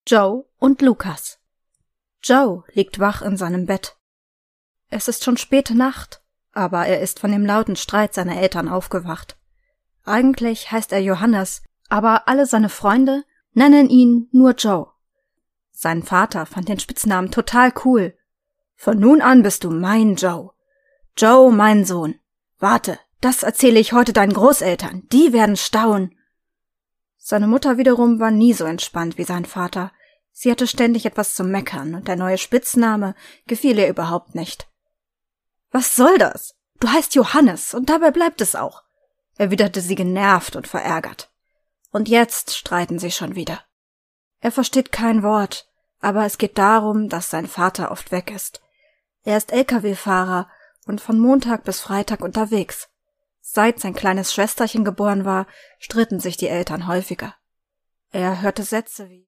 Joe und Lukas. Joe liegt wach in seinem Bett. Es ist schon späte Nacht, aber er ist von dem lauten Streit seiner Eltern aufgewacht. Eigentlich heißt er Johannes, aber alle seine Freunde nennen ihn nur Joe. Sein Vater fand den Spitznamen total cool. Von nun an bist du mein Joe. Joe, mein Sohn. Warte, das erzähle ich heute deinen Großeltern. Die werden staunen. Seine Mutter wiederum war nie so entspannt wie sein Vater. Sie hatte ständig etwas zu meckern und der neue Spitzname gefiel ihr überhaupt nicht. »Was soll das? Du heißt Johannes und dabei bleibt es auch«, erwiderte sie genervt und verärgert. Und jetzt streiten sie schon wieder. Er versteht kein Wort, aber es geht darum, dass sein Vater oft weg ist. Er ist Lkw-Fahrer und von Montag bis Freitag unterwegs. Seit sein kleines Schwesterchen geboren war, stritten sich die Eltern häufiger. Er hörte Sätze wie